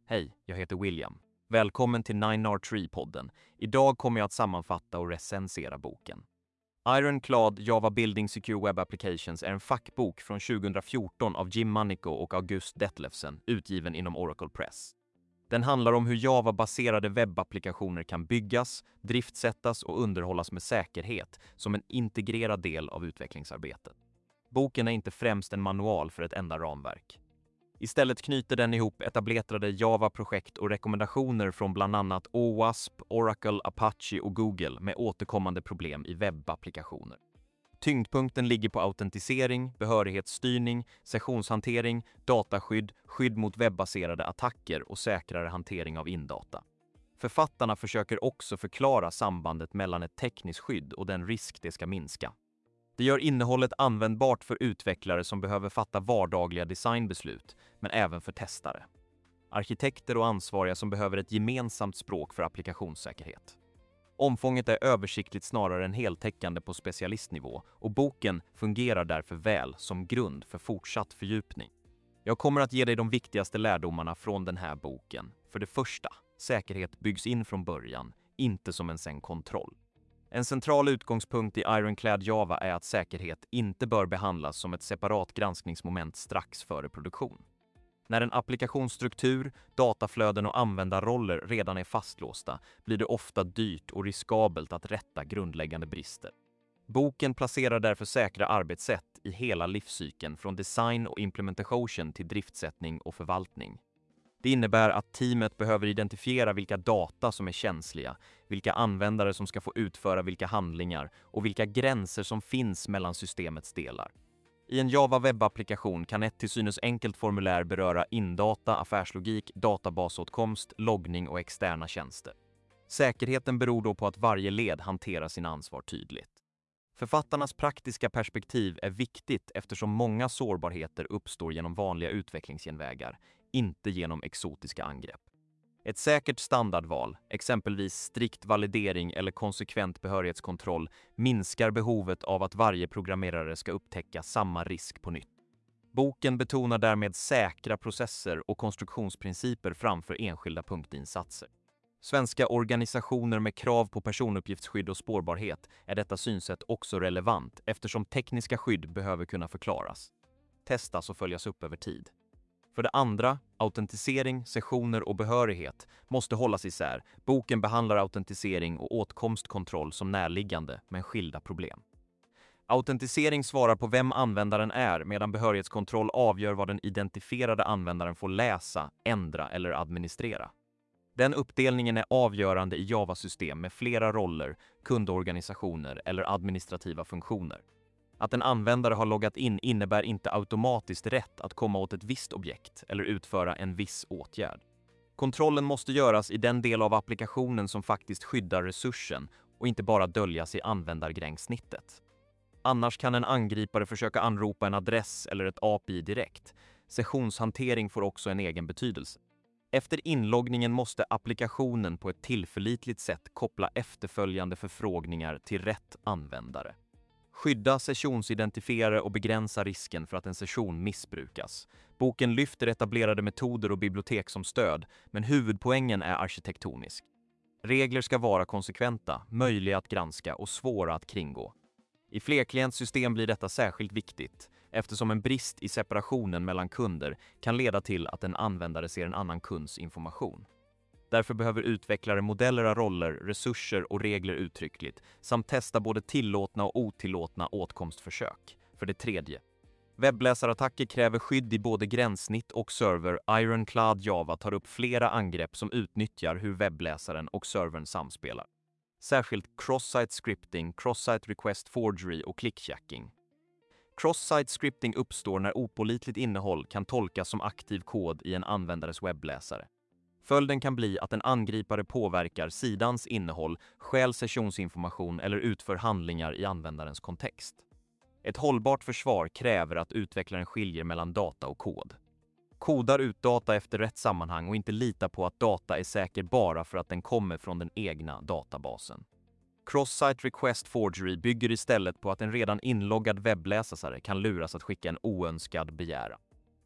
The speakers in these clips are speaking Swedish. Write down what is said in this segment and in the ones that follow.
Hej, jag heter William. Välkommen till 9R3-podden. Idag kommer jag att sammanfatta och recensera boken. Ironclad Java Building Secure Web Applications är en fackbok från 2014 av Jim Manico och August Detlefsen, utgiven inom Oracle Press. Den handlar om hur Java-baserade webbapplikationer kan byggas, driftsättas och underhållas med säkerhet som en integrerad del av utvecklingsarbetet. Boken är inte främst en manual för ett enda ramverk. Istället knyter den ihop etablerade Java-projekt och rekommendationer från bland annat OWASP, Oracle, Apache och Google med återkommande problem i webbapplikationer. Tyngdpunkten ligger på autentisering, behörighetsstyrning, sessionshantering, dataskydd, skydd mot webbaserade attacker och säkrare hantering av indata. Författarna försöker också förklara sambandet mellan ett tekniskt skydd och den risk det ska minska. Det gör innehållet användbart för utvecklare som behöver fatta vardagliga designbeslut, men även för testare. Arkitekter och ansvariga som behöver ett gemensamt språk för applikationssäkerhet. Omfånget är översiktligt snarare än heltäckande på specialistnivå och boken fungerar därför väl som grund för fortsatt fördjupning. Jag kommer att ge dig de viktigaste lärdomarna från den här boken. För det första, säkerhet byggs in från början, inte som en sen kontroll. En central utgångspunkt i Ironclad Java är att säkerhet inte bör behandlas som ett separat granskningsmoment strax före produktion. När en applikationsstruktur, dataflöden och användarroller redan är fastlåsta blir det ofta dyrt och riskabelt att rätta grundläggande brister. Boken placerar därför säkra arbetssätt i hela livscykeln från design och implementation till driftsättning och förvaltning. Det innebär att teamet behöver identifiera vilka data som är känsliga, vilka användare som ska få utföra vilka handlingar och vilka gränser som finns mellan systemets delar. I en Java webbapplikation kan ett till synes enkelt formulär beröra indata, affärslogik, databasåtkomst, loggning och externa tjänster. Säkerheten beror då på att varje led hanterar sina ansvar tydligt. Författarnas praktiska perspektiv är viktigt eftersom många sårbarheter uppstår genom vanliga utvecklingsgenvägar, inte genom exotiska angrepp. Ett säkert standardval, exempelvis strikt validering eller konsekvent behörighetskontroll, minskar behovet av att varje programmerare ska upptäcka samma risk på nytt. Boken betonar därmed säkra processer och konstruktionsprinciper framför enskilda punktinsatser. Svenska organisationer med krav på personuppgiftsskydd och spårbarhet är detta synsätt också relevant eftersom tekniska skydd behöver kunna förklaras, testas och följas upp över tid. För det andra, autentisering, sessioner och behörighet måste hållas isär. Boken behandlar autentisering och åtkomstkontroll som närliggande men skilda problem. Autentisering svarar på vem användaren är medan behörighetskontroll avgör vad den identifierade användaren får läsa, ändra eller administrera. Den uppdelningen är avgörande i Java-system med flera roller, kundorganisationer eller administrativa funktioner. Att en användare har loggat in innebär inte automatiskt rätt att komma åt ett visst objekt eller utföra en viss åtgärd. Kontrollen måste göras i den del av applikationen som faktiskt skyddar resursen och inte bara döljas i användargränssnittet. Annars kan en angripare försöka anropa en adress eller ett API direkt. Sessionshantering får också en egen betydelse. Efter inloggningen måste applikationen på ett tillförlitligt sätt koppla efterföljande förfrågningar till rätt användare. Skydda sessionsidentifierare och begränsa risken för att en session missbrukas. Boken lyfter etablerade metoder och bibliotek som stöd, men huvudpoängen är arkitektonisk. Regler ska vara konsekventa, möjliga att granska och svåra att kringgå. I flerklientsystem blir detta särskilt viktigt, eftersom en brist i separationen mellan kunder kan leda till att en användare ser en annan kunds information. Därför behöver utvecklare modellera roller, resurser och regler uttryckligt samt testa både tillåtna och otillåtna åtkomstförsök. För det tredje, webbläsarattacker kräver skydd i både gränssnitt och server. Ironclad Java tar upp flera angrepp som utnyttjar hur webbläsaren och servern samspelar. Särskilt cross-site scripting, cross-site request forgery och clickjacking. Cross-site scripting uppstår när opålitligt innehåll kan tolkas som aktiv kod i en användares webbläsare. Följden kan bli att en angripare påverkar sidans innehåll, stjäl sessionsinformation eller utför handlingar i användarens kontext. Ett hållbart försvar kräver att utvecklaren skiljer mellan data och kod. Kodar ut data efter rätt sammanhang och inte lita på att data är säker bara för att den kommer från den egna databasen. Cross-site request forgery bygger istället på att en redan inloggad webbläsare kan luras att skicka en oönskad begäran.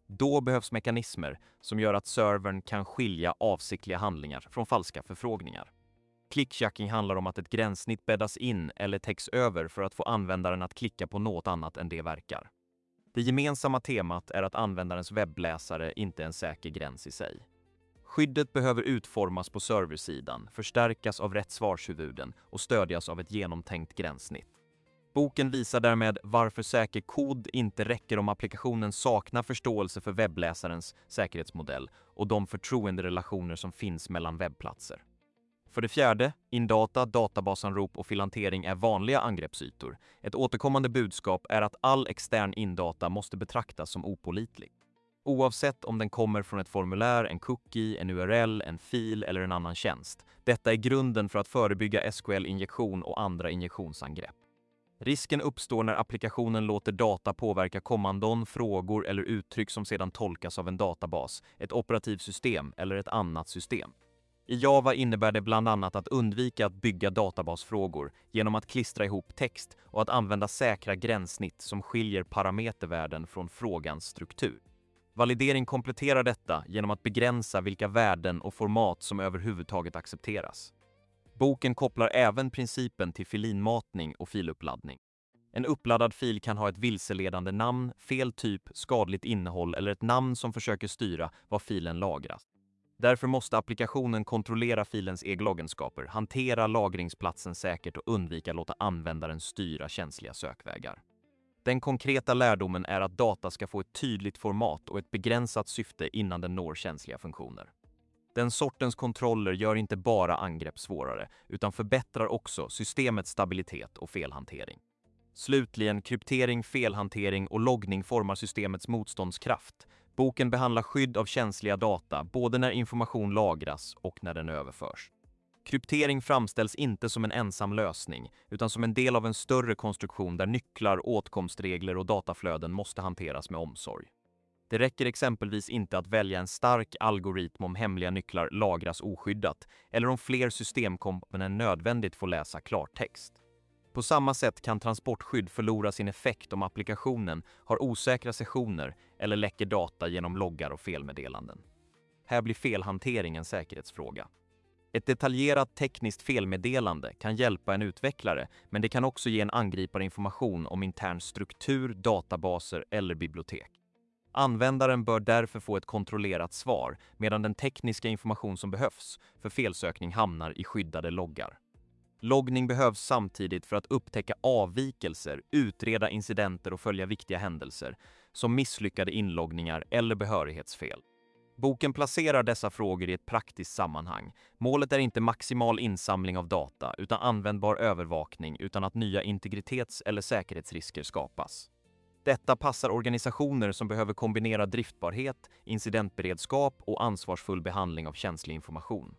Då behövs mekanismer som gör att servern kan skilja avsiktliga handlingar från falska förfrågningar. Clickjacking handlar om att ett gränssnitt bäddas in eller täcks över för att få användaren att klicka på något annat än det verkar. Det gemensamma temat är att användarens webbläsare inte är en säker gräns i sig. Skyddet behöver utformas på serversidan, förstärkas av rätt svarshuvuden och stödjas av ett genomtänkt gränssnitt. Boken visar därmed varför säker kod inte räcker om applikationen saknar förståelse för webbläsarens säkerhetsmodell och de förtroenderelationer som finns mellan webbplatser. För det fjärde, indata, databasanrop och filhantering är vanliga angreppsytor. Ett återkommande budskap är att all extern indata måste betraktas som opålitlig. Oavsett om den kommer från ett formulär, en cookie, en URL, en fil eller en annan tjänst. Detta är grunden för att förebygga SQL-injektion och andra injektionsangrepp. Risken uppstår när applikationen låter data påverka kommandon, frågor eller uttryck som sedan tolkas av en databas, ett operativsystem eller ett annat system. I Java innebär det bland annat att undvika att bygga databasfrågor genom att klistra ihop text och att använda säkra gränssnitt som skiljer parametervärden från frågans struktur. Validering kompletterar detta genom att begränsa vilka värden och format som överhuvudtaget accepteras. Boken kopplar även principen till filinmatning och filuppladdning. En uppladdad fil kan ha ett vilseledande namn, fel typ, skadligt innehåll eller ett namn som försöker styra var filen lagras. Därför måste applikationen kontrollera filens egenskaper, hantera lagringsplatsen säkert och undvika att låta användaren styra känsliga sökvägar. Den konkreta lärdomen är att data ska få ett tydligt format och ett begränsat syfte innan den når känsliga funktioner. Den sortens kontroller gör inte bara angrepp svårare, utan förbättrar också systemets stabilitet och felhantering. Slutligen, kryptering, felhantering och loggning formar systemets motståndskraft. Boken behandlar skydd av känsliga data, både när information lagras och när den överförs. Kryptering framställs inte som en ensam lösning, utan som en del av en större konstruktion där nycklar, åtkomstregler och dataflöden måste hanteras med omsorg. Det räcker exempelvis inte att välja en stark algoritm om hemliga nycklar lagras oskyddat eller om fler systemkomponenter nödvändigt får läsa klartext. På samma sätt kan transportskydd förlora sin effekt om applikationen har osäkra sessioner eller läcker data genom loggar och felmeddelanden. Här blir felhantering en säkerhetsfråga. Ett detaljerat tekniskt felmeddelande kan hjälpa en utvecklare, men det kan också ge en angripare information om intern struktur, databaser eller bibliotek. Användaren bör därför få ett kontrollerat svar, medan den tekniska information som behövs för felsökning hamnar i skyddade loggar. Loggning behövs samtidigt för att upptäcka avvikelser, utreda incidenter och följa viktiga händelser, som misslyckade inloggningar eller behörighetsfel. Boken placerar dessa frågor i ett praktiskt sammanhang. Målet är inte maximal insamling av data, utan användbar övervakning utan att nya integritets- eller säkerhetsrisker skapas. Detta passar organisationer som behöver kombinera driftbarhet, incidentberedskap och ansvarsfull behandling av känslig information.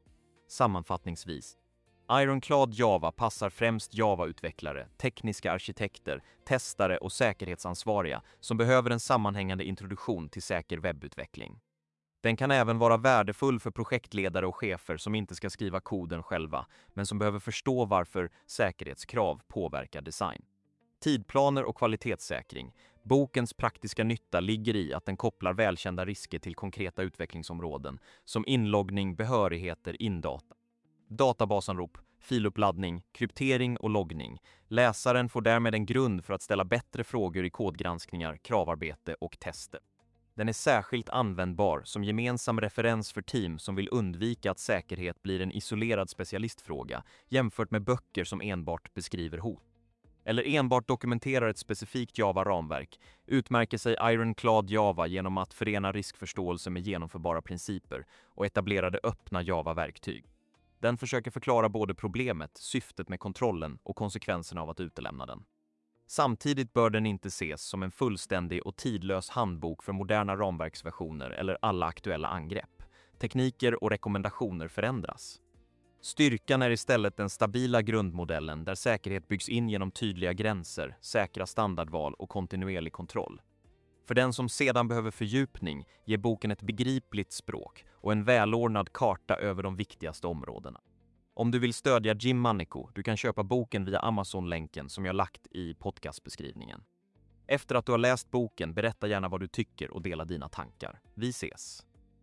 Sammanfattningsvis, Ironclad Java passar främst Java-utvecklare, tekniska arkitekter, testare och säkerhetsansvariga som behöver en sammanhängande introduktion till säker webbutveckling. Den kan även vara värdefull för projektledare och chefer som inte ska skriva koden själva, men som behöver förstå varför säkerhetskrav påverkar design. Tidplaner och kvalitetssäkring. Bokens praktiska nytta ligger i att den kopplar välkända risker till konkreta utvecklingsområden som inloggning, behörigheter, indata, databasanrop, filuppladdning, kryptering och loggning. Läsaren får därmed en grund för att ställa bättre frågor i kodgranskningar, kravarbete och tester. Den är särskilt användbar som gemensam referens för team som vill undvika att säkerhet blir en isolerad specialistfråga jämfört med böcker som enbart beskriver hot. Eller enbart dokumenterar ett specifikt Java-ramverk, utmärker sig Ironclad Java genom att förena riskförståelse med genomförbara principer och etablerade öppna Java-verktyg. Den försöker förklara både problemet, syftet med kontrollen och konsekvenserna av att utelämna den. Samtidigt bör den inte ses som en fullständig och tidlös handbok för moderna ramverksversioner eller alla aktuella angrepp. Tekniker och rekommendationer förändras. Styrkan är istället den stabila grundmodellen där säkerhet byggs in genom tydliga gränser, säkra standardval och kontinuerlig kontroll. För den som sedan behöver fördjupning ger boken ett begripligt språk och en välordnad karta över de viktigaste områdena. Om du vill stödja Jim Manico, du kan köpa boken via Amazon-länken som jag lagt i podcastbeskrivningen. Efter att du har läst boken, berätta gärna vad du tycker och dela dina tankar. Vi ses!